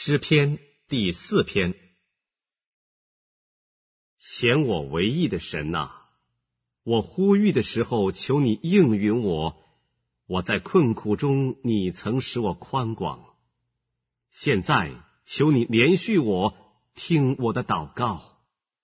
诗篇第4篇。显我为义的神哪，我呼吁的时候，求你应允我。我在困苦中，你曾使我宽广。现在求你怜恤我，听我的祷告。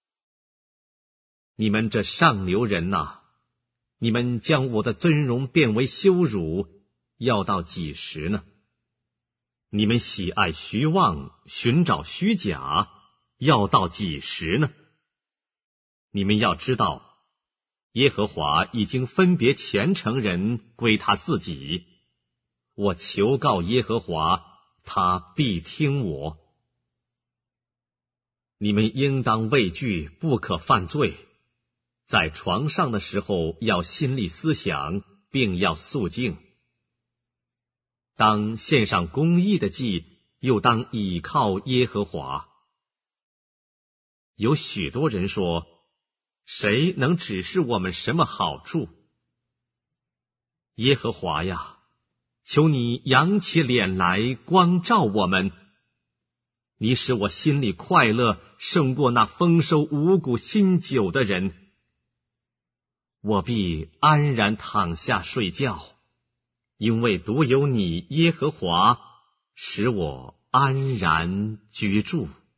你们这上流人哪，你们将我的尊荣变为羞辱，要到几时呢？你们喜爱虚妄，寻找虚假，要到几时呢？你们要知道，耶和华已经分别虔诚人归他自己。我求告耶和华，他必听我。你们应当畏惧，不可犯罪。在床上的时候，要心里思想，并要肃静。当献上公义的祭，又当倚靠耶和华。有许多人说，谁能指示我们什么好处？耶和华呀，求你扬起脸来，光照我们。你使我心里快乐，胜过那丰收五谷新酒的人。我必安然躺下睡觉，因为独有你耶和华，使我安然居住。